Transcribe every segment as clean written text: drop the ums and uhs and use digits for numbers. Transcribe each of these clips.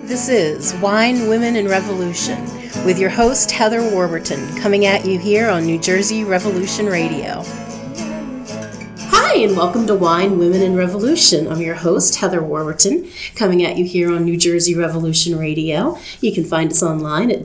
This is Wine, Women, and Revolution with your host, Heather Warburton, coming at you here on New Jersey Revolution Radio. Hi, and welcome to Wine, Women, and Revolution. I'm your host, Heather Warburton, coming at you here on New Jersey Revolution Radio. You can find us online at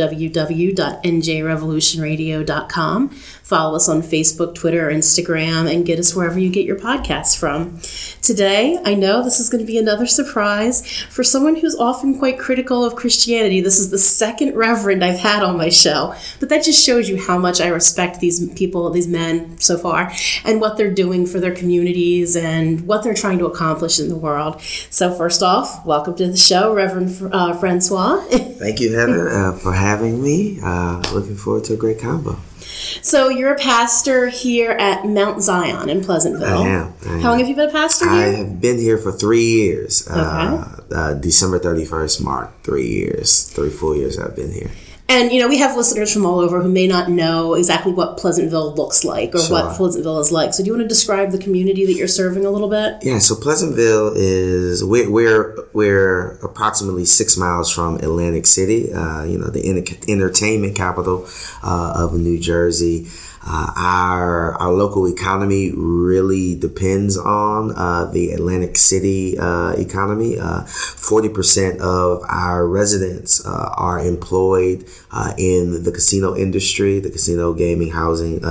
www.njrevolutionradio.com. Follow us on Facebook, Twitter, or Instagram, and get us wherever you get your podcasts from. Today, I know this is going to be another surprise. For someone who's often quite critical of Christianity, this is the second reverend I've had on my show. But that just shows you how much I respect these people, these men so far, and what they're doing for their communities and what they're trying to accomplish in the world. So first off, welcome to the show, Reverend Francois. Thank you, Heather, for having me. Looking forward to a great combo. So you're a pastor here at Mount Zion in Pleasantville. I am. How long have you been a pastor here? I have been here for 3 years. Okay. December 31st marked 3 years, 3 full years I've been here. And, you know, we have listeners from all over who may not know exactly what Pleasantville looks like or what Pleasantville is like. So do you want to describe the community that you're serving a little bit? Yeah, so Pleasantville is, we're approximately 6 miles from Atlantic City, the entertainment capital of New Jersey. Our local economy really depends on the Atlantic City economy. 40% of our residents are employed in the casino industry, the casino gaming housing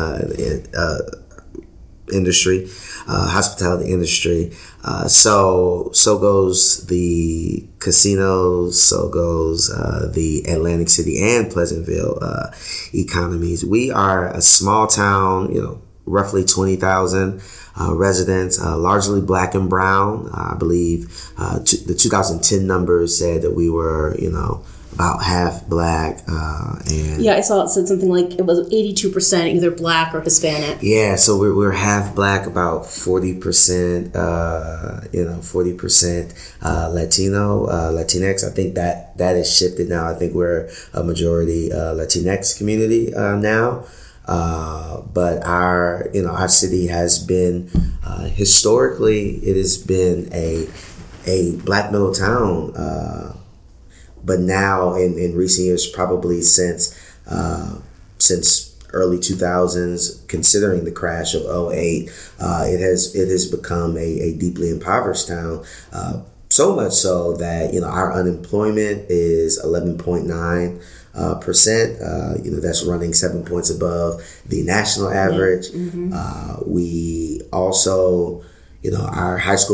industry, hospitality industry. So goes the casinos, so goes the Atlantic City and Pleasantville economies. We are a small town, roughly 20,000 residents, largely black and brown. I believe the 2010 numbers said that we were, about half black. Yeah, I saw it said something like it was 82% either black or Hispanic. Yeah, so we're half black, about 40%, 40% Latino, Latinx. I think that has shifted now. I think we're a majority Latinx community now. But our city has been, historically, it has been a black middle town, but now in recent years, probably since early 2000s, considering the crash of 2008, it has become a deeply impoverished town. So much so that our unemployment is 11.9%. That's running 7 points above the national average. Mm-hmm. We also, our high school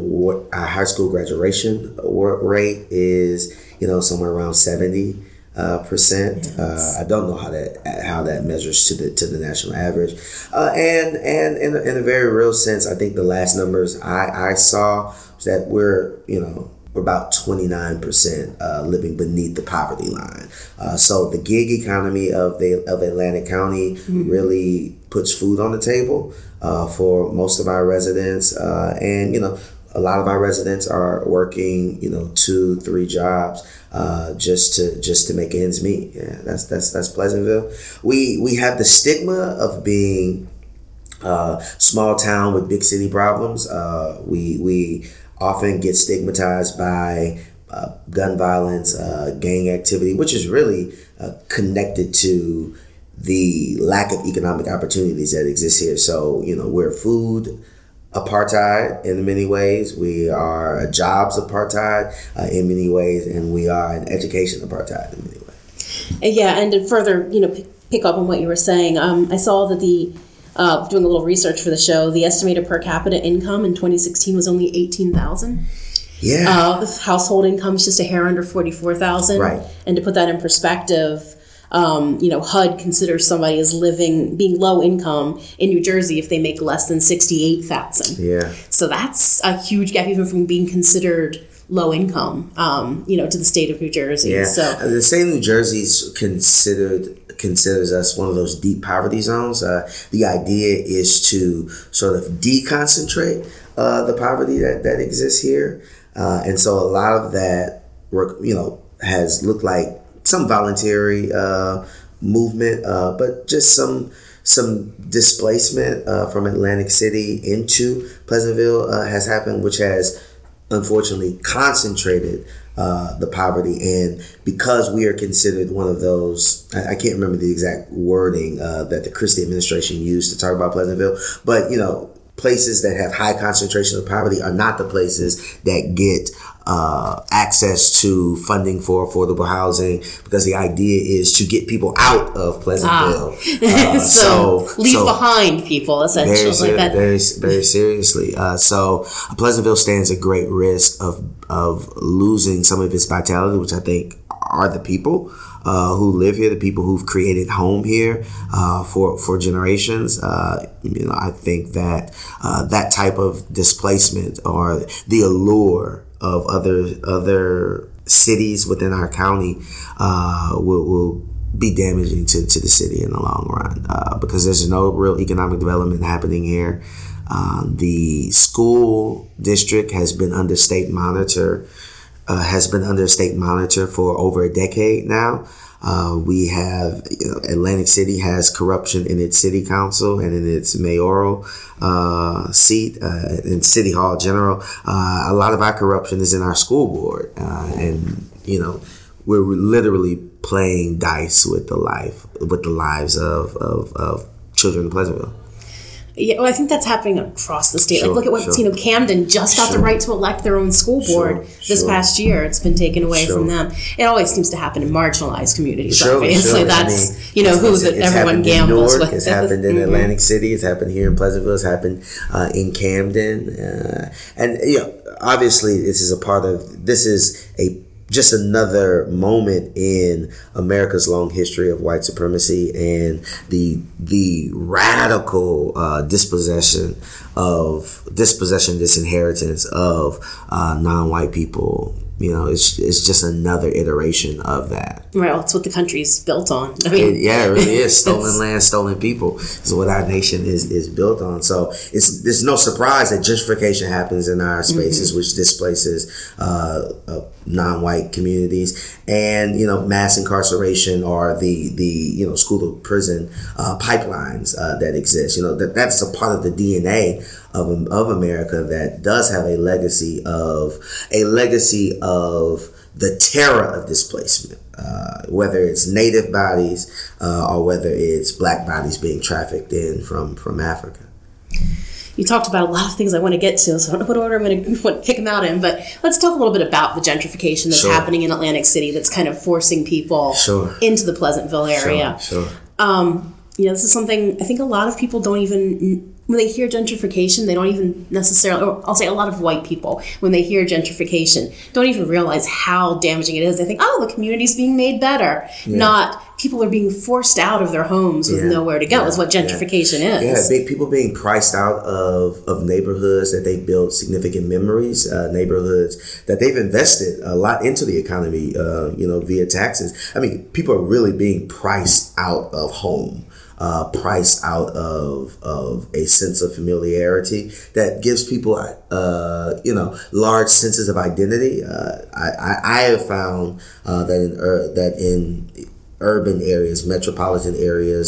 graduation rate is somewhere around 70%. Yes. I don't know how that measures to the national average. And in a very real sense, I think the last numbers I saw was that we're about 29% living beneath the poverty line. So the gig economy of Atlantic County mm-hmm. really puts food on the table for most of our residents, and a lot of our residents are working 2-3 jobs just to make ends meet. Yeah, that's Pleasantville. We have the stigma of being small town with big city problems. We often get stigmatized by gun violence, gang activity, which is really connected to the lack of economic opportunities that exist here. So, we're food apartheid in many ways. We are a jobs apartheid in many ways, and we are an education apartheid in many ways. Yeah, and to further, pick up on what you were saying, I saw that doing a little research for the show, the estimated per capita income in 2016 was only $18,000. Yeah. The household income is just a hair under $44,000. Right. And to put that in perspective, HUD considers somebody as being low income in New Jersey if they make less than $68,000. Yeah. So that's a huge gap, even from being considered low income, to the state of New Jersey. Yeah. So the state of New Jersey is considers us one of those deep poverty zones. The idea is to sort of deconcentrate the poverty that exists here, and so a lot of that work, has looked like some voluntary movement, but just some displacement from Atlantic City into Pleasantville has happened, which has unfortunately concentrated the poverty. And because we are considered one of those, I can't remember the exact wording that the Christie administration used to talk about Pleasantville, but places that have high concentration of poverty are not the places that get access to funding for affordable housing, because the idea is to get people out of Pleasantville. So leave behind people, essentially. Very seriously. So Pleasantville stands a great risk of losing some of its vitality, which I think are the people who live here, the people who've created home here for generations. I think that that type of displacement, or the allure of other cities within our county, will be damaging to the city in the long run, because there's no real economic development happening here. The school district has been under state monitor for over a decade now. We have, Atlantic City has corruption in its city council and in its mayoral seat, in City Hall General. A lot of our corruption is in our school board, and we're literally playing dice with the lives of children in Pleasantville. Yeah, well, I think that's happening across the state. Look at what Camden just got the right to elect their own school board this past year. It's been taken away from them. It always seems to happen in marginalized communities. Obviously, that's everyone gambles with. It's happened in Atlantic City. It's happened here in Pleasantville. It's happened in Camden, and obviously, this is just another moment in America's long history of white supremacy and the radical disinheritance of non-white people. It's just another iteration of that. Right, well, it's what the country's built on. It really is. Stolen land, stolen people is what our nation is built on. So there's no surprise that gentrification happens in our spaces, which displaces non-white communities, and mass incarceration, or the school to prison pipelines that exist. That's a part of the DNA of America that does have a legacy of the terror of displacement, whether it's native bodies or whether it's black bodies being trafficked in from Africa. You talked about a lot of things I want to get to, so I don't know what order I'm going to pick them out in, but let's talk a little bit about the gentrification that's happening in Atlantic City that's kind of forcing people into the Pleasantville area. This is something I think a lot of people don't even, when they hear gentrification, they don't even necessarily, or I'll say a lot of white people, when they hear gentrification, don't even realize how damaging it is. They think, the community's being made better. Not people are being forced out of their homes with nowhere to go is what gentrification is. People being priced out of neighborhoods that they've built significant memories, neighborhoods that they've invested a lot into the economy, via taxes. I mean, people are really being priced out of home. Priced out of a sense of familiarity that gives people, large senses of identity. I have found that in urban areas, metropolitan areas,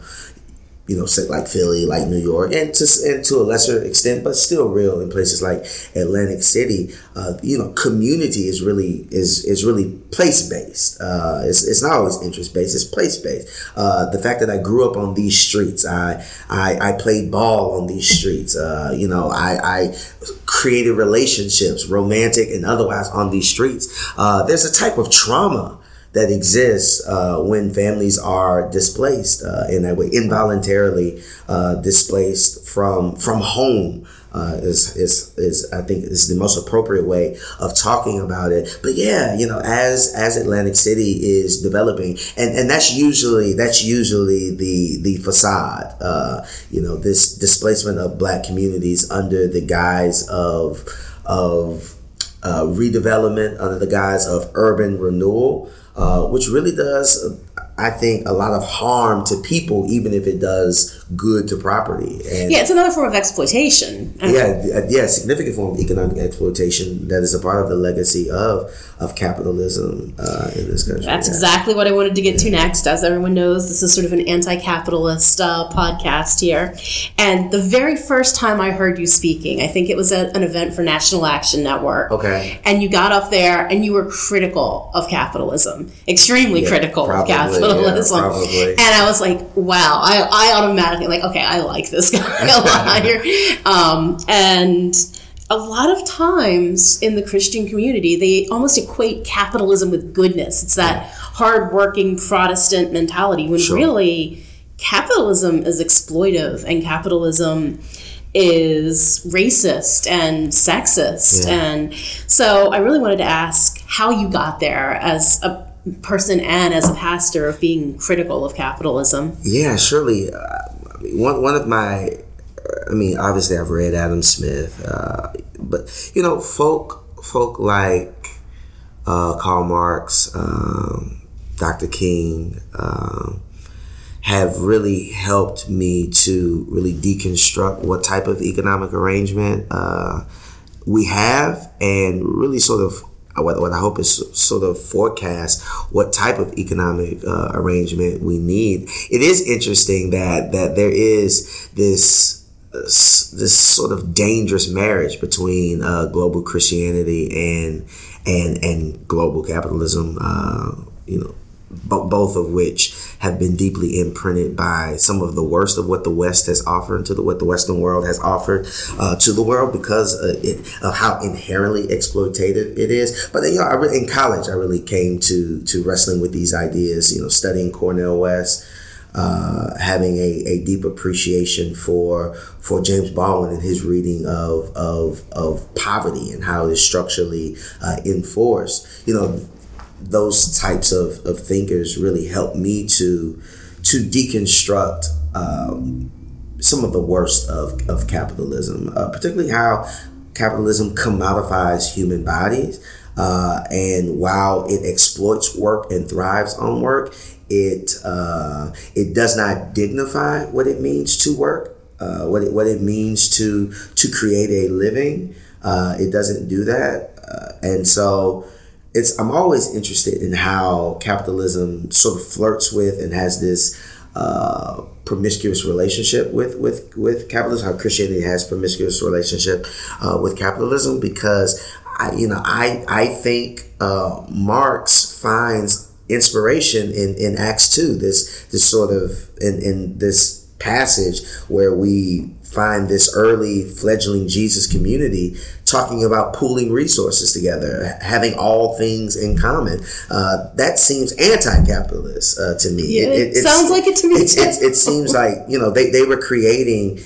say like Philly, like New York, and to a lesser extent, but still real in places like Atlantic City. Community is really place based. It's not always interest based. It's place based. The fact that I grew up on these streets, I played ball on these streets. I created relationships, romantic and otherwise, on these streets. There's a type of trauma that exists when families are displaced in that way, involuntarily displaced from home. Is I think is the most appropriate way of talking about it. But as Atlantic City is developing, and that's usually the facade. This displacement of black communities under the guise of redevelopment, under the guise of urban renewal. Which really does, I think, a lot of harm to people, even if it does good to property. And it's another form of exploitation. Significant form of economic exploitation that is a part of the legacy of capitalism in this country. That's exactly what I wanted to get to next. As everyone knows, this is sort of an anti-capitalist podcast here. And the very first time I heard you speaking, I think it was at an event for National Action Network. Okay. And you got up there and you were critical of capitalism, extremely critical of capitalism. And I was like, wow, I automatically okay, I like this guy a lot here. And a lot of times in the Christian community, they almost equate capitalism with goodness. It's that hardworking Protestant mentality when really capitalism is exploitive and capitalism is racist and sexist. And so I really wanted to ask how you got there as a person and as a pastor of being critical of capitalism. Yeah, surely. One of my, obviously I've read Adam Smith, but folk like Karl Marx, Dr. King, have really helped me to really deconstruct what type of economic arrangement we have, and really sort of what I hope is sort of forecast what type of economic arrangement we need. It is interesting that there is this sort of dangerous marriage between global Christianity and global capitalism. Both of which have been deeply imprinted by some of the worst of what the West has offered what the Western world has offered to the world because of how inherently exploitative it is. But in college, I really came to wrestling with these ideas. Studying Cornel West, having a deep appreciation for James Baldwin and his reading of poverty and how it is structurally enforced. Those types of thinkers really helped me to deconstruct some of the worst of capitalism, particularly how capitalism commodifies human bodies, and while it exploits work and thrives on work, it does not dignify what it means to work, what it means to create a living. It doesn't do that, and so. I'm always interested in how capitalism sort of flirts with and has this promiscuous relationship with capitalism, how Christianity has promiscuous relationship with capitalism, because I think Marx finds inspiration in Acts 2, this sort of in this passage where we find this early fledgling Jesus community talking about pooling resources together, having all things in common. That seems anti-capitalist to me. Yeah, it sounds like it to me. It seems like they were creating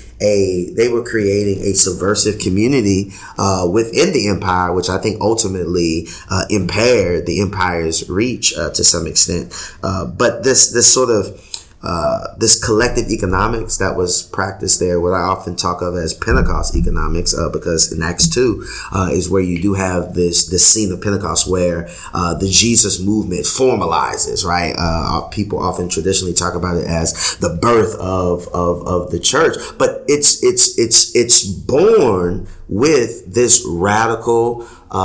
a subversive community within the empire, which I think ultimately impaired the empire's reach to some extent. But this sort of this collective economics that was practiced there, what I often talk of as Pentecost economics, because in Acts 2 is where you do have this scene of Pentecost where the Jesus movement formalizes, right? People often traditionally talk about it as the birth of the church, but it's born with this radical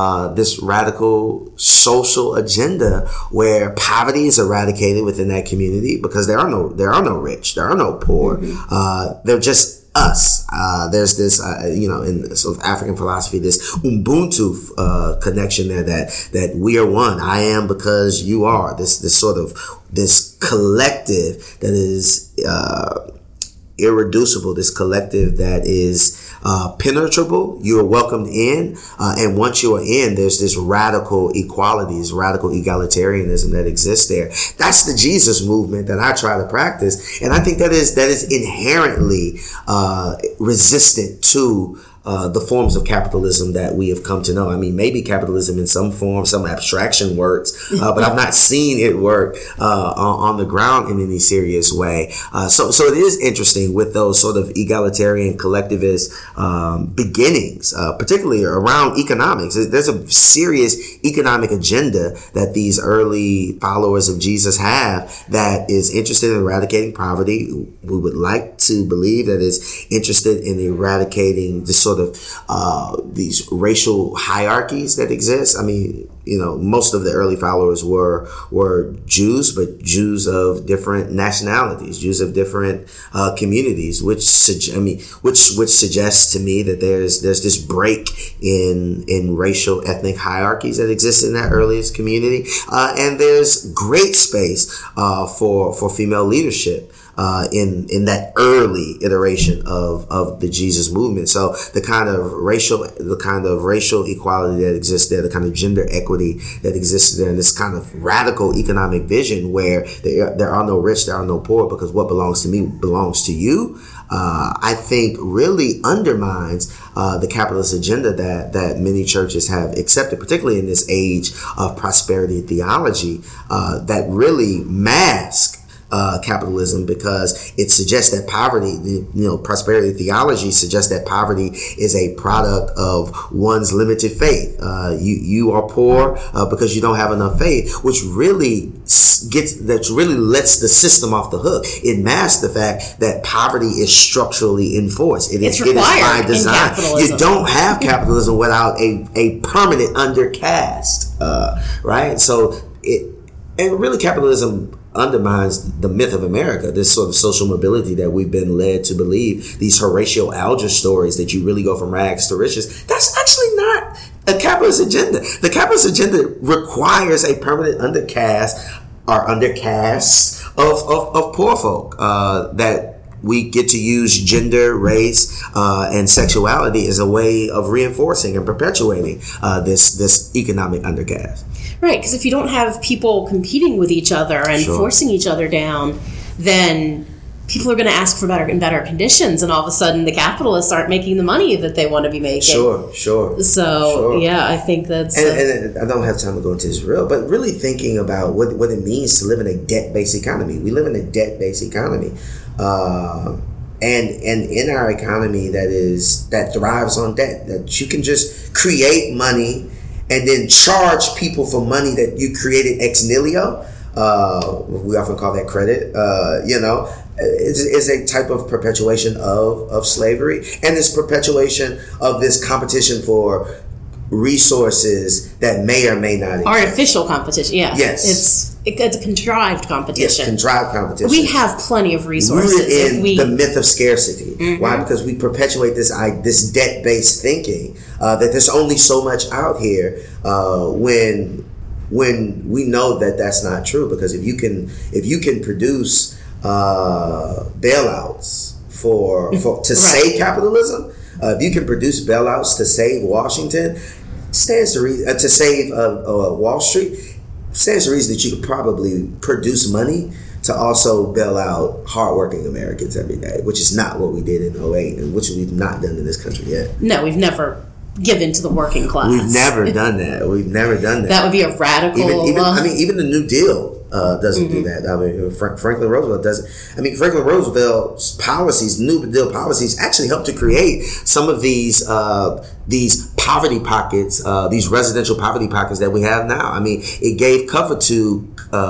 social agenda where poverty is eradicated within that community because there are no rich, there are no poor. They're just us. There's this, in sort of African philosophy, this Ubuntu connection there that we are one. I am because you are. This sort of this collective that is irreducible. This collective that is penetrable. You are welcomed in, and once you are in, there's this radical equality, this radical egalitarianism that exists there. That's the Jesus movement that I try to practice, and I think that is inherently resistant to the forms of capitalism that we have come to know. I mean, maybe capitalism in some form, some abstraction works, but I've not seen it work on the ground in any serious way. So it is interesting with those sort of egalitarian collectivist beginnings, particularly around economics. There's a serious economic agenda that these early followers of Jesus have that is interested in eradicating poverty. We would like to believe that it's interested in eradicating the sort of these racial hierarchies that exist. I mean, most of the early followers were Jews, but Jews of different nationalities, Jews of different communities, which suggests to me that there's this break in racial ethnic hierarchies that exist in that earliest community, and there's great space for female leadership in that early iteration of the Jesus movement. So the kind of racial equality that exists there, the kind of gender equity that exists there, and this kind of radical economic vision where there are no rich, there are no poor, because what belongs to me belongs to you, I think really undermines the capitalist agenda that many churches have accepted, particularly in this age of prosperity theology, that really mask capitalism, because it suggests that poverty, prosperity theology suggests that poverty is a product of one's limited faith. You are poor because you don't have enough faith, which really lets the system off the hook. It masks the fact that poverty is structurally enforced. It is by design. You don't have capitalism without a permanent undercast, right? So really capitalism undermines the myth of America, this sort of social mobility that we've been led to believe, these Horatio Alger stories that you really go from rags to riches. That's actually not a capitalist agenda. The capitalist agenda requires a permanent undercast of poor folk, that we get to use gender, race, and sexuality as a way of reinforcing and perpetuating this economic undercast. Right, because if you don't have people competing with each other and forcing each other down, then people are going to ask for better and better conditions, and all of a sudden the capitalists aren't making the money that they want to be making. Sure. So, yeah, I think that's... And I don't have time to go into this but really thinking about what it means to live in a debt-based economy. We live in a debt-based economy. And in our economy that thrives on debt, that you can just create money and then charge people for money that you created ex nihilo. We often call that credit. Is a type of perpetuation of slavery, and this perpetuation of this competition for resources that may or may not exist. Artificial competition, yeah. Yes. It's a contrived competition. Yes, contrived competition. We have plenty of resources. Rooted in the myth of scarcity. Mm-hmm. Why? Because we perpetuate this debt-based thinking that there's only so much out here when we know that that's not true. Because if you can produce bailouts to save capitalism, if you can produce bailouts to save Washington, to save Wall Street, stands to reason that you could probably produce money to also bail out hardworking Americans every day, which is not what we did in 2008, and which we've not done in this country yet. No, we've never given to the working class. We've never done that. That would be a radical... Even the New Deal doesn't do that. I mean, Franklin Roosevelt doesn't. I mean, Franklin Roosevelt's policies, New Deal policies, actually helped to create some of these poverty pockets, these residential poverty pockets that we have now. I mean, it gave cover to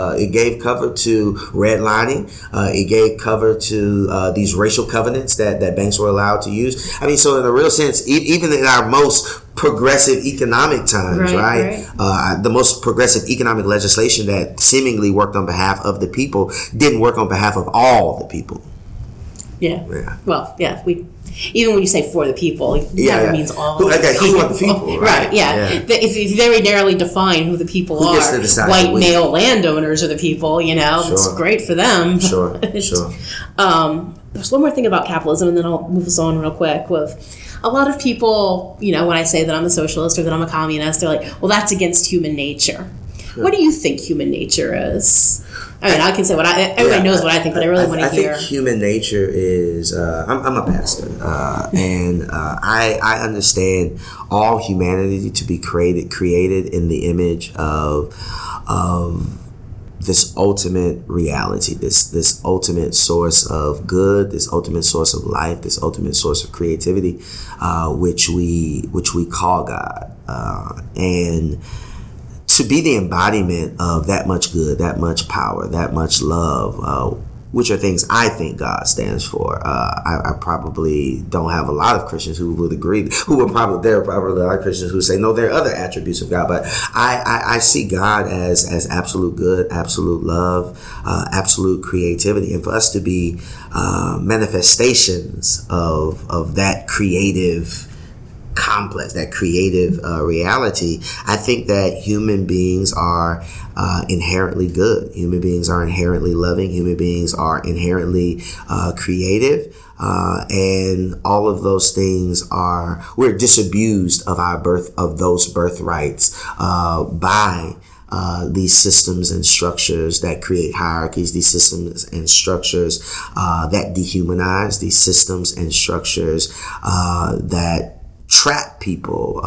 redlining. It gave cover to these racial covenants that banks were allowed to use. I mean, so in a real sense, even in our most progressive economic times, right? The most progressive economic legislation that seemingly worked on behalf of the people didn't work on behalf of all the people. Yeah. Well, yeah. Even when you say for the people, it never means all the people. Who are the people? Right, yeah. If you very narrowly define who the people are, white male landowners are the people, it's great for them. Sure. There's one more thing about capitalism, and then I'll move us on real quick with... A lot of people, when I say that I'm a socialist or that I'm a communist, they're like, well, that's against human nature. What do you think human nature is? I mean, I can say everybody knows what I think, but I really want to hear. I think human nature is, I'm a pastor, and I understand all humanity to be created in the image of this ultimate reality, this ultimate source of good, this ultimate source of life, this ultimate source of creativity, which we call God, and to be the embodiment of that much good, that much power, that much love, which are things I think God stands for. I probably don't have a lot of Christians who would agree. There are probably a lot of Christians who say, no, there are other attributes of God. But I see God as absolute good, absolute love, absolute creativity. And for us to be manifestations of that creative complex, that creative reality, I think that human beings are inherently good. Human beings are inherently loving. Human beings are inherently creative. And all of those things we're disabused of those birthrights by these systems and structures that create hierarchies, these systems and structures that dehumanize, these systems and structures that trap people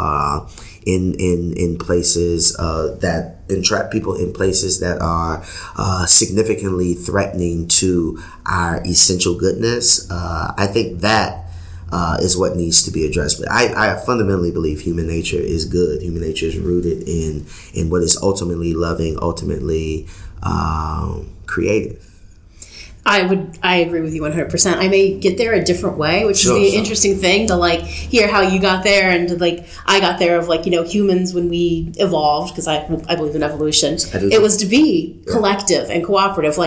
in places that entrap people in places that are significantly threatening to our essential goodness. I think that is what needs to be addressed. But I fundamentally believe human nature is good. Human nature is rooted in what is ultimately loving, ultimately creative. I agree with you 100%. I may get there a different way, which is the interesting thing to hear how you got there, and I got there of humans when we evolved, because I believe in evolution. It was to be collective and cooperative.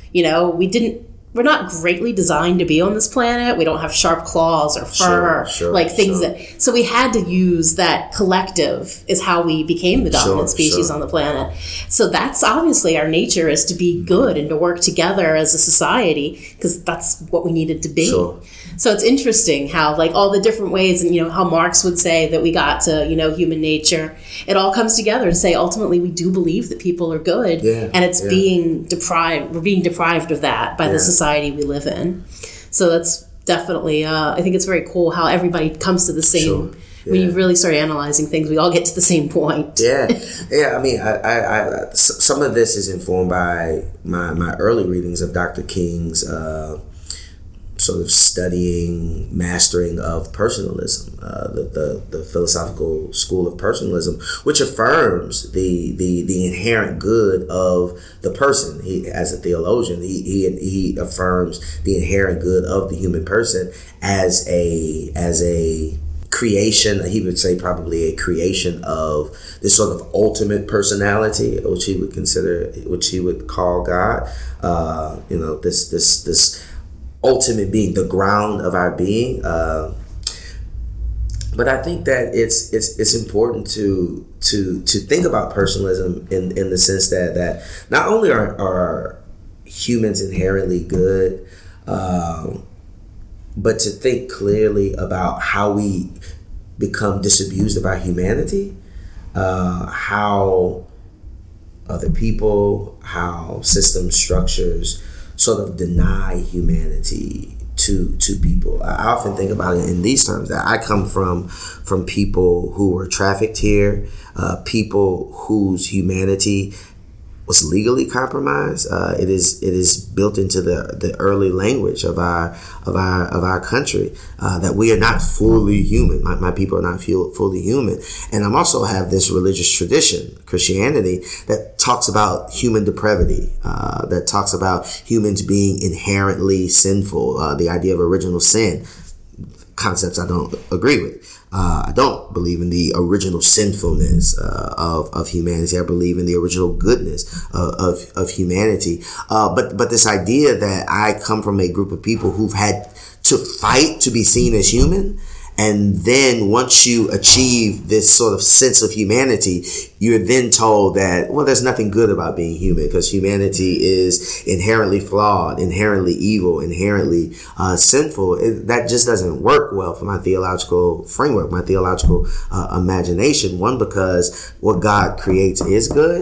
We're not greatly designed to be on this planet. We don't have sharp claws or fur, things that. So we had to use that collective is how we became the dominant species on the planet. So that's obviously our nature, is to be good and to work together as a society, because that's what we needed to be. So it's interesting how all the different ways, and how Marx would say that we got to human nature. It all comes together to say ultimately we do believe that people are good, and it's being deprived. We're being deprived of that by the society we live in. So that's definitely, I think it's very cool how everybody comes to the same. When you really start analyzing things, we all get to the same point. I mean, I some of this is informed by my early readings of Dr. King's sort of mastering of personalism, the philosophical school of personalism, which affirms the inherent good of the person. He, as a theologian, he affirms the inherent good of the human person as a creation. He would say probably a creation of this sort of ultimate personality, which he would call God. This ultimate being, the ground of our being. But I think that it's important to think about personalism in the sense that not only are humans inherently good, but to think clearly about how we become disabused of our humanity, how other people, how system structures sort of deny humanity to people. I often think about it in these terms, that I come from people who were trafficked here, people whose humanity was legally compromised. It is built into the early language of our country, that we are not fully human. My people are not fully human. And I also have this religious tradition, Christianity, that talks about human depravity, that talks about humans being inherently sinful, the idea of original sin, concepts I don't agree with. I don't believe in the original sinfulness of humanity. I believe in the original goodness of humanity. But this idea that I come from a group of people who've had to fight to be seen as human, and then once you achieve this sort of sense of humanity, you're then told that, well, there's nothing good about being human, because humanity is inherently flawed, inherently evil, inherently sinful. That just doesn't work well for my theological framework, my theological imagination. One, because what God creates is good,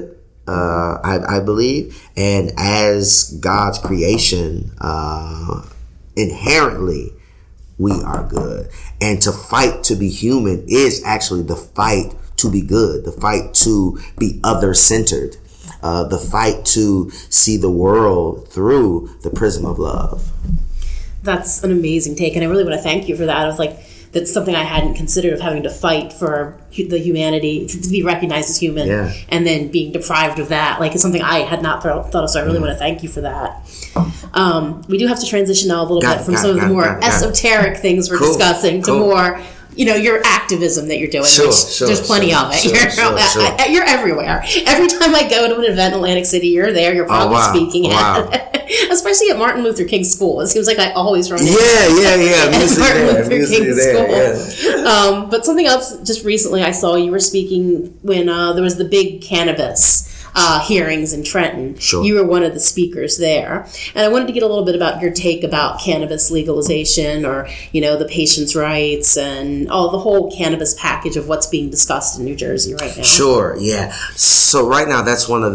I believe, and as God's creation, inherently, we are good. And to fight to be human is actually the fight to be good, the fight to be other-centered, the fight to see the world through the prism of love. That's an amazing take, and I really want to thank you for that. I was like, that's something I hadn't considered, of having to fight for the humanity, to be recognized as human, and then being deprived of that. Like, it's something I had not thought of, so I really want to thank you for that. We do have to transition now a little bit from some of the more esoteric things we're discussing to more, your activism that you're doing. There's plenty of it. You're everywhere. Every time I go to an event in Atlantic City, you're there. You're probably speaking at especially at Martin Luther King School. It seems like I always run into Martin Luther King School. Yeah. But something else, just recently I saw you were speaking when there was the big cannabis hearings in Trenton. Sure. You were one of the speakers there. And I wanted to get a little bit about your take about cannabis legalization, or, the patients' rights and the whole cannabis package of what's being discussed in New Jersey right now. Sure, yeah. So right now, that's one of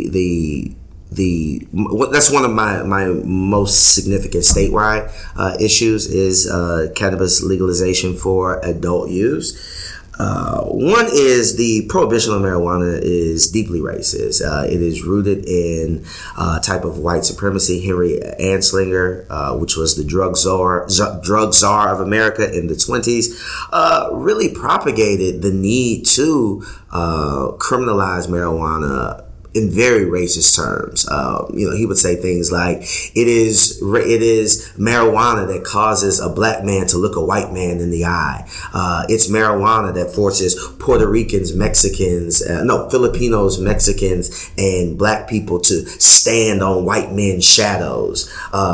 that's one of my most significant statewide issues is cannabis legalization for adult use. One is the prohibition of marijuana is deeply racist. It is rooted in a type of white supremacy. Henry Anslinger, which was the drug czar of America in the 1920s, really propagated the need to criminalize marijuana in very racist terms. He would say things like, it is marijuana that causes a black man to look a white man in the eye. It's marijuana that forces Puerto Ricans, Filipinos, Mexicans, and black people to stand on white men's shadows.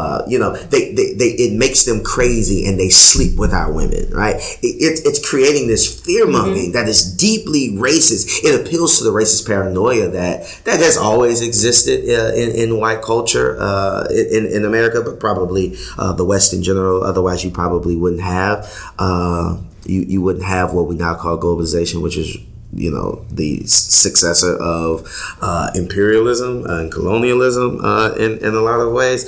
It makes them crazy and they sleep with our women, right? It's creating this fear-mongering that is deeply racist. It appeals to the racist paranoia that has always existed in white culture in America, but probably the West in general. Otherwise, you probably wouldn't have you wouldn't have what we now call globalization, which is the successor of imperialism and colonialism in a lot of ways.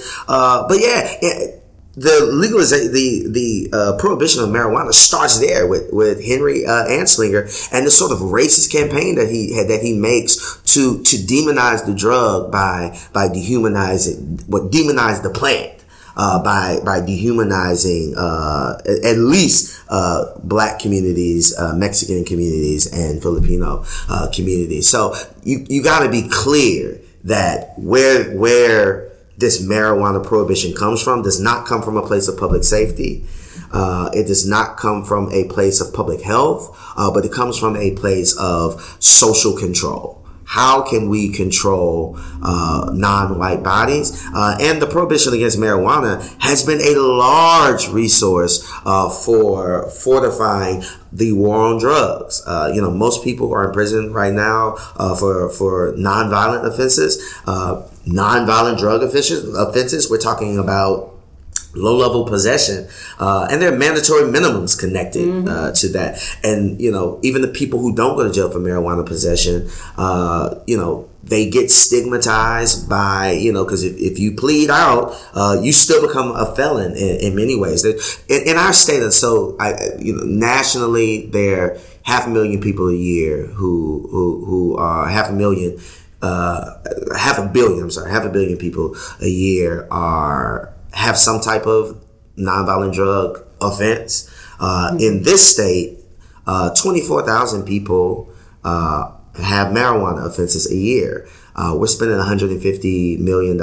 The legalization, the prohibition of marijuana starts there with Henry Anslinger and the sort of racist campaign that he makes to demonize the drug by demonize the plant. By dehumanizing at least black communities, Mexican communities, and Filipino communities. So you got to be clear that where this marijuana prohibition comes from does not come from a place of public safety. It does not come from a place of public health, but it comes from a place of social control. How can we control non-white bodies? And the prohibition against marijuana has been a large resource for fortifying the war on drugs. Most people are in prison right now for non-violent offenses, non-violent drug offenses. We're talking about low-level possession, and there are mandatory minimums connected to that. And even the people who don't go to jail for marijuana possession, they get stigmatized by because if you plead out, you still become a felon in many ways. In our state, nationally, there are 500,000 people a year who are 500,000 people a year have some type of nonviolent drug offense. In this state, 24,000 people have marijuana offenses a year. We're spending $150 million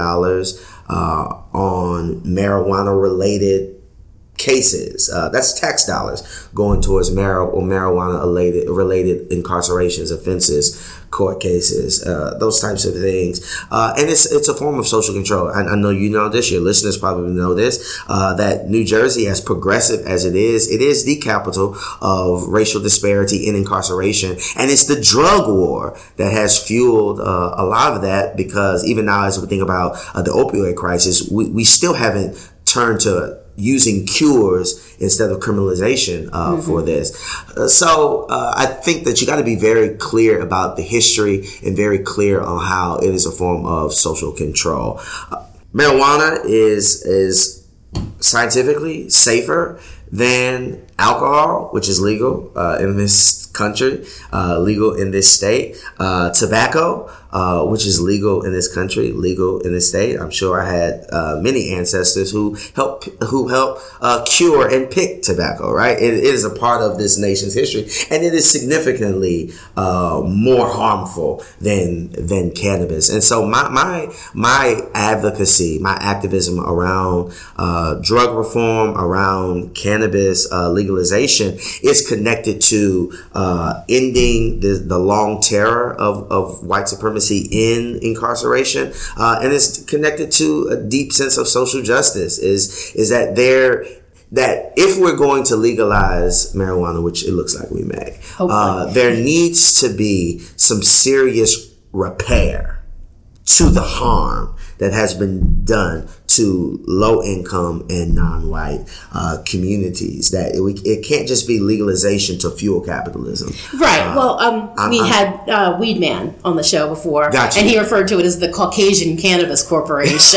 on marijuana-related cases. That's tax dollars going towards marijuana-related incarcerations, offenses, court cases, those types of things. And it's a form of social control. I know you know this, your listeners probably know this, that New Jersey, as progressive as it is the capital of racial disparity in incarceration. And it's the drug war that has fueled a lot of that, because even now as we think about the opioid crisis, we still haven't turned to using cures instead of criminalization for this. So I think that you got to be very clear about the history and very clear on how it is a form of social control. Marijuana is scientifically safer than alcohol, which is legal in this country, legal in this state. Tobacco, which is legal in this country, legal in this state. I'm sure I had many ancestors who help cure and pick tobacco. Right, it is a part of this nation's history, and it is significantly more harmful than cannabis. And so my advocacy, my activism around drug reform, around cannabis legalization is connected to ending the long terror of white supremacy in incarceration, and it's connected to a deep sense of social justice. Is that if we're going to legalize marijuana, which it looks like we may, there needs to be some serious repair to the harm that has been done to low-income and non-white communities. That it can't just be legalization to fuel capitalism. Right. We had Weed Man on the show before, and he referred to it as the Caucasian Cannabis Corporation.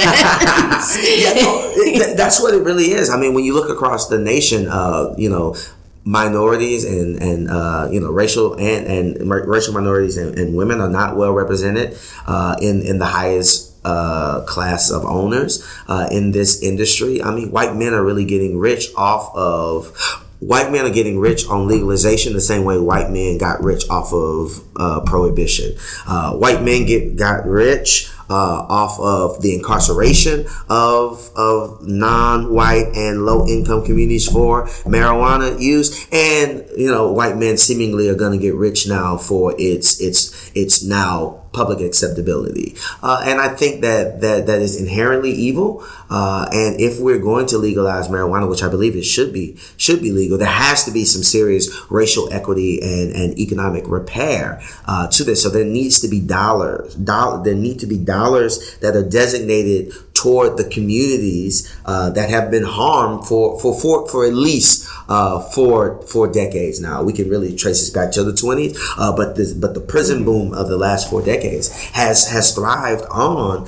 That's what it really is. I mean, when you look across the nation, minorities and racial minorities and women are not well represented in the highest class of owners in this industry. I mean, white men are really getting rich on legalization the same way white men got rich off of prohibition. White men got rich off of the incarceration of non-white and low-income communities for marijuana use, and white men seemingly are going to get rich now for its now public acceptability, and I think that is inherently evil. And if we're going to legalize marijuana, which I believe it should be legal, there has to be some serious racial equity and economic repair to this. So there needs to be dollars. There need to be dollars that are designated toward the communities that have been harmed for at least 4 decades now. We can really trace this back to the 20s, but the prison boom of the last 4 decades has thrived on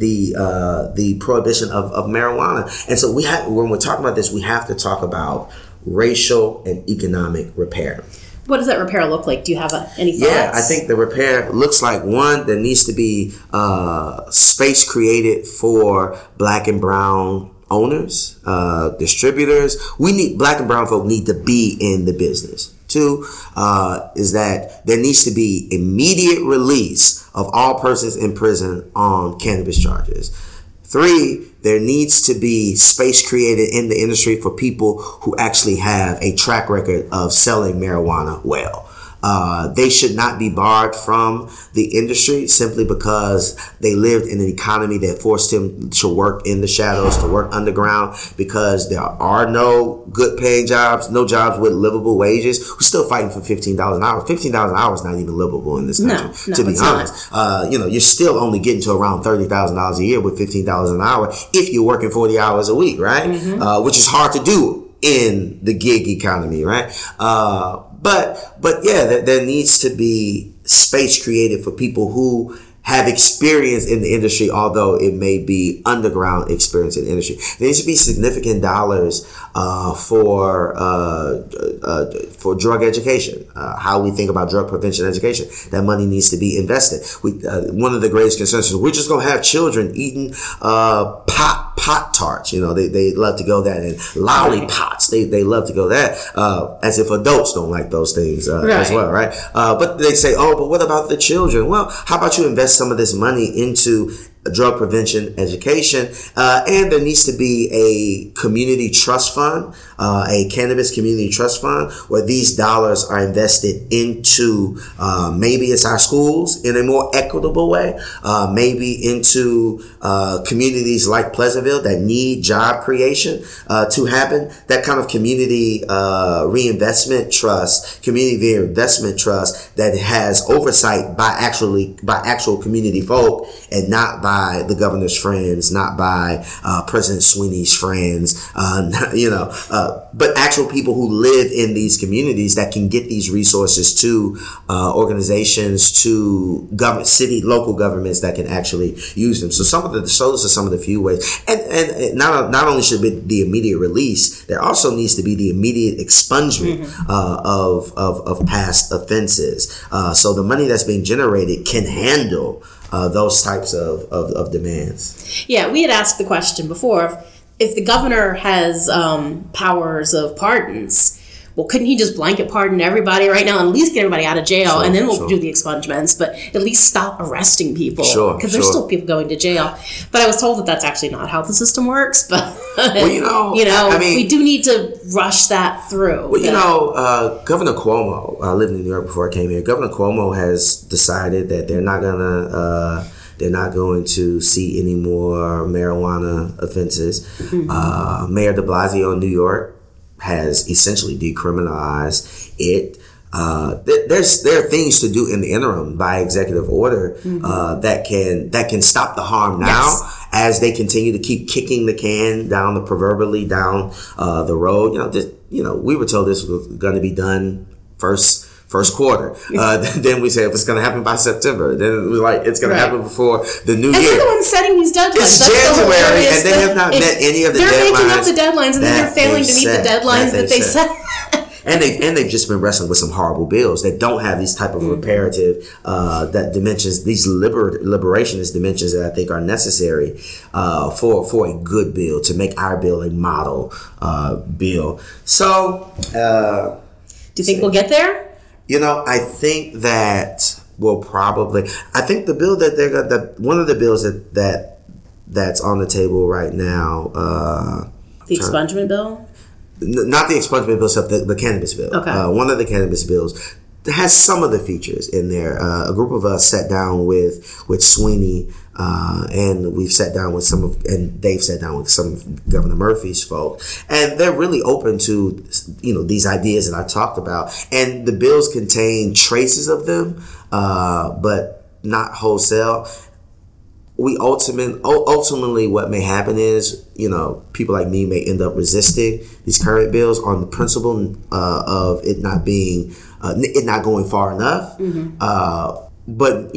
the prohibition of marijuana. And so when we're talking about this, we have to talk about racial and economic repair. What does that repair look like? Do you have any thoughts? Yeah, I think the repair looks like, one, there needs to be space created for black and brown owners, distributors. Black and brown folk need to be in the business. 2 is that there needs to be immediate release of all persons in prison on cannabis charges. 3, there needs to be space created in the industry for people who actually have a track record of selling marijuana well. They should not be barred from the industry simply because they lived in an economy that forced them to work in the shadows, to work underground, because there are no good paying jobs, no jobs with livable wages. We're still fighting for $15 an hour. $15 an hour is not even livable in this country, to be honest. You're still only getting to around $30,000 a year with $15 an hour if you're working 40 hours a week, right? Mm-hmm. Which is hard to do in the gig economy, right? But yeah, there needs to be space created for people who have experience in the industry, although it may be underground experience in the industry. There needs to be significant dollars for drug education, how we think about drug prevention education. That money needs to be invested. One of the greatest concerns is we're just going to have children eating Pop Tarts. They love to go that, and lollipops. They love to go that, as if adults don't like those things as well, right? But they say, but what about the children? Well, how about you invest some of this money into drug prevention education, and there needs to be a community trust fund, a cannabis community trust fund, where these dollars are invested into maybe it's our schools in a more equitable way, maybe into communities like Pleasantville that need job creation to happen. That kind of community reinvestment trust, community investment trust that has oversight by actual community folk and not by by the governor's friends, not by President Sweeney's friends, but actual people who live in these communities that can get these resources to organizations, to local governments that can actually use them. So those are some of the few ways. And not only should be the immediate release, there also needs to be the immediate expungement of past offenses. So the money that's being generated can handle those types of demands. Yeah, we had asked the question before, if the governor has powers of pardons, well, couldn't he just blanket pardon everybody right now and at least get everybody out of jail, and then we'll do the expungements, but at least stop arresting people, because there's still people going to jail. But I was told that that's actually not how the system works. But we do need to rush that through. Well, Governor Cuomo, I lived in New York before I came here. Governor Cuomo has decided that they're not going to see any more marijuana offenses. Mayor de Blasio in New York has essentially decriminalized it. There are things to do in the interim by executive order that can stop the harm now, as they continue to keep kicking the can down the road. We were told this was going to be done first quarter. Then we say if it's going to happen by September, then we're like, it's going to happen before the new year. They're the ones setting these deadlines. It's January, and they have not met any of the deadlines. They're making up the deadlines, and then they're failing to meet the deadlines that they set. And they've just been wrestling with some horrible bills that don't have these type of reparative that dimensions, these liberationist dimensions that I think are necessary for a good bill, to make our bill a model bill. So, do you think we'll get there? I think that we'll probably. I think the bill one of the bills that's on the table right now. The expungement bill? Not the expungement bill, except the cannabis bill. Okay. One of the cannabis bills has some of the features in there. A group of us sat down with Sweeney, and we've sat down with and Dave sat down with some of Governor Murphy's folk, and they're really open to these ideas that I talked about. And the bills contain traces of them, but not wholesale. We ultimately what may happen is, people like me may end up resisting these current bills on the principle of it not being it not going far enough. But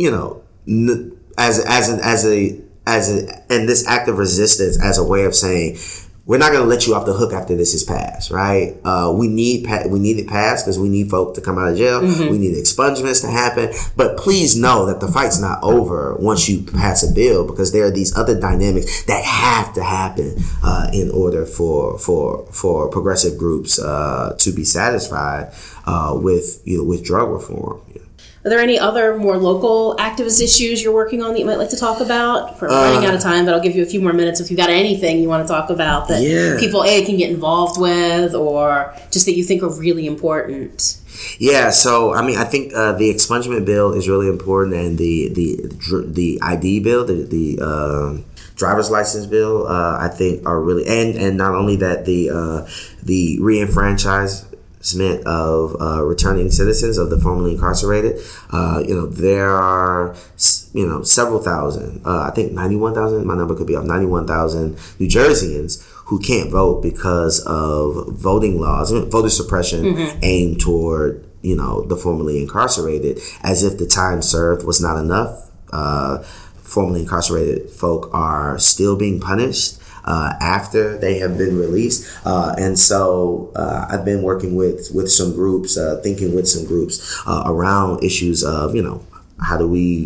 and this act of resistance as a way of saying, we're not going to let you off the hook after this is passed, right? We need it passed because we need folk to come out of jail. We need expungements to happen. But please know that the fight's not over once you pass a bill, because there are these other dynamics that have to happen in order for progressive groups to be satisfied with drug reform. Are there any other more local activist issues you're working on that you might like to talk about? We're running out of time, but I'll give you a few more minutes if you've got anything you want to talk about that people can get involved with, or just that you think are really important. Yeah, so I think the expungement bill is really important, and the ID bill, the driver's license bill, I think are really, and not only that, the re-enfranchisement of returning citizens of the formerly incarcerated. There are several thousand, I think 91,000, my number could be off, 91,000 New Jerseyans who can't vote because of voting laws, voter suppression aimed toward the formerly incarcerated, as if the time served was not enough. Formerly incarcerated folk are still being punished after they have been released, and so I've been working with some groups, thinking with some groups around issues of how do we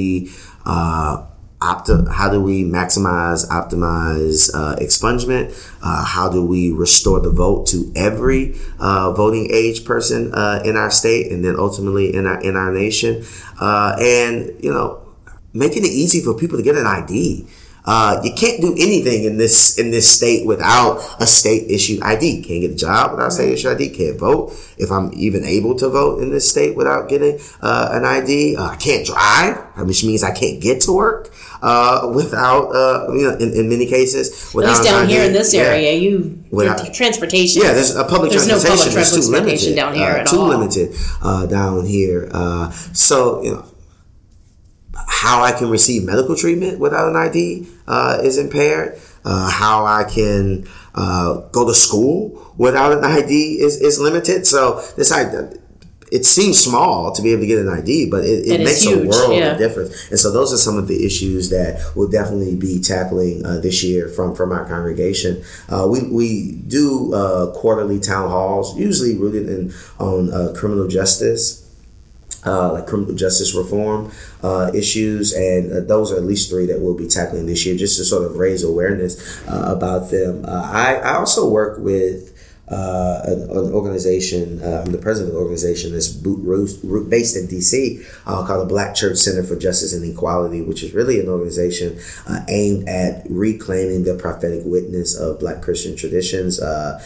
optimize expungement? How do we restore the vote to every voting age person in our state, and then ultimately in our nation, and making it easy for people to get an ID. You can't do anything in this state without a state issued ID. Can't get a job without a state issued ID. Can't vote if I'm even able to vote in this state without getting an ID. I can't drive, which means I can't get to work without in many cases. At least down here in this area, transportation. Yeah, there's a public transportation. There's no public transportation down here at all. Too limited down here. So how I can receive medical treatment without an ID is impaired. How I can go to school without an ID is limited. So this idea, it seems small to be able to get an ID, but it makes a world of difference. And so those are some of the issues that we'll definitely be tackling this year from our congregation. We do quarterly town halls, usually rooted on criminal justice. Like criminal justice reform issues, and those are at least 3 that we'll be tackling this year, just to sort of raise awareness about them. I also work with an organization. I'm the president of an organization that's based in D.C. Called the Black Church Center for Justice and Equality, which is really an organization aimed at reclaiming the prophetic witness of Black Christian traditions,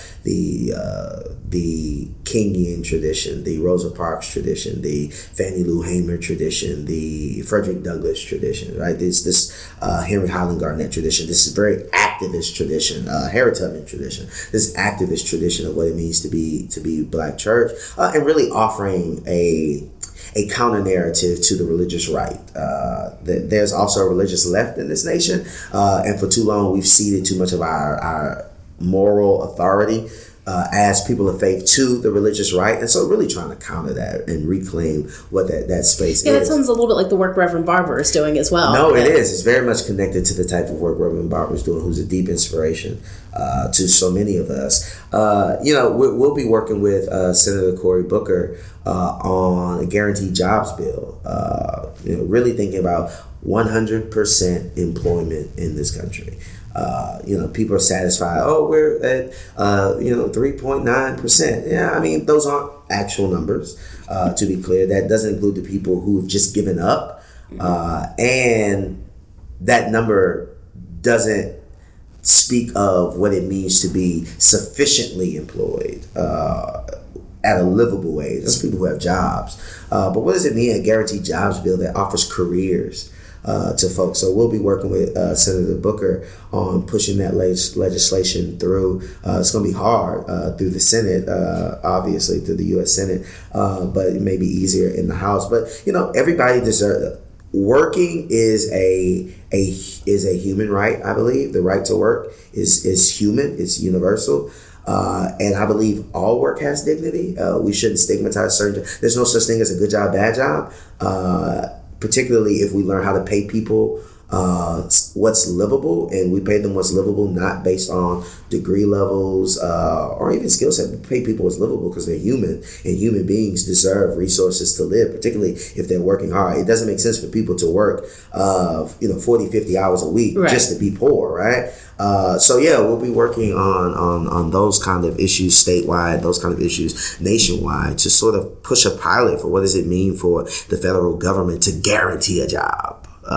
the Kingian tradition, the Rosa Parks tradition, the Fannie Lou Hamer tradition, the Frederick Douglass tradition, right? This Henry Highland Garnett tradition, this is very activist tradition, Harriet Tubman tradition, this activist tradition of what it means to be Black church, and really offering a counter narrative to the religious right. There's also a religious left in this nation, and for too long we've ceded too much of our moral authority as people of faith to the religious right, and so really trying to counter that and reclaim what that space is. Yeah, that sounds a little bit like the work Reverend Barber is doing as well. No, it is. It's very much connected to the type of work Reverend Barber is doing, who's a deep inspiration to so many of us. We'll be working with Senator Cory Booker on a guaranteed jobs bill. Really thinking about 100% employment in this country. People are satisfied. Oh, we're at 3.9%. Yeah, I mean, those aren't actual numbers. To be clear, that doesn't include the people who've just given up, and that number doesn't speak of what it means to be sufficiently employed at a livable wage. Those people who have jobs. But what does it mean, a guaranteed jobs bill that offers careers to folks? So we'll be working with Senator Booker on pushing that legislation through. It's going to be hard through the Senate, obviously through the U.S. Senate, but it may be easier in the House. But everybody deserves. Working is a human right. I believe the right to work is human. It's universal. And I believe all work has dignity. We shouldn't stigmatize certain. There's no such thing as a good job, bad job. Particularly if we learn how to pay people what's livable, and we pay them what's livable, not based on degree levels or even skill set. We pay people what's livable because they're human, and human beings deserve resources to live, particularly if they're working hard. It doesn't make sense for people to work 40, 50 hours a week just to be poor, right? We'll be working on those kind of issues statewide, those kind of issues nationwide, to sort of push a pilot for what does it mean for the federal government to guarantee a job.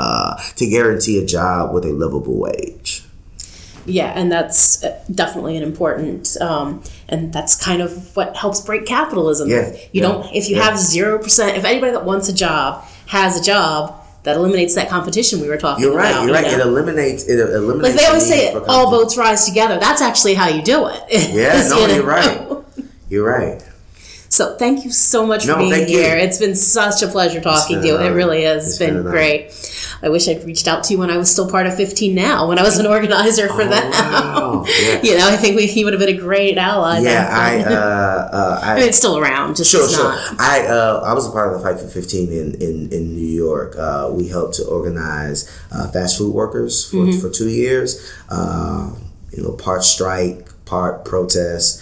With a livable wage. Yeah, and that's definitely an important, and that's kind of what helps break capitalism. If you have 0%, if anybody that wants a job has a job, that eliminates that competition we were talking about. You're right. It eliminates. Like they always say, all boats rise together. That's actually how you do it. Yeah, you're right. You're right. So thank you so much for being here. It's been such a pleasure talking to you. It really has. It's been great. I wish I'd reached out to you when I was still part of 15 Now, when I was an organizer for them. Wow. Yeah. I think he would have been a great ally. Yeah, I mean, it's still around. Just sure. I was a part of the Fight for 15 in New York. We helped to organize fast food workers for 2 years. Part strike, part protest.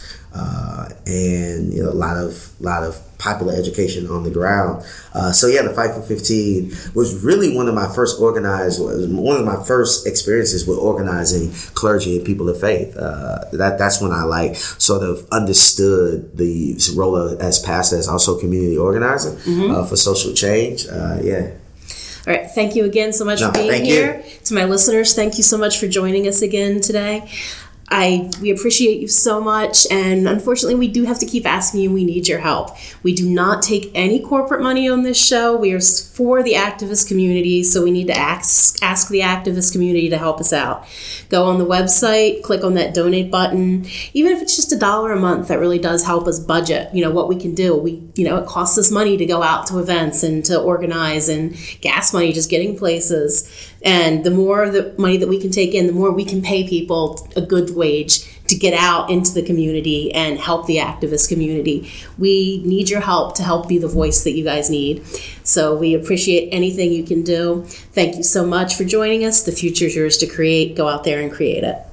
And a lot of popular education on the ground. The Fight for 15 was really one of my first experiences with organizing clergy and people of faith. That's when I sort of understood the role as pastor as also community organizer for social change. All right. Thank you again so much for being here. To my listeners, thank you so much for joining us again today. We appreciate you so much, and unfortunately we do have to keep asking you. We need your help. We do not take any corporate money on this show. We are for the activist community, so we need to ask the activist community to help us out. Go on the website, click on that donate button. Even if it's just $1 a month, that really does help us budget, what we can do. It costs us money to go out to events and to organize, and gas money just getting places. And the more the money that we can take in, the more we can pay people a good wage to get out into the community and help the activist community. We need your help to help be the voice that you guys need. So we appreciate anything you can do. Thank you so much for joining us. The future is yours to create. Go out there and create it.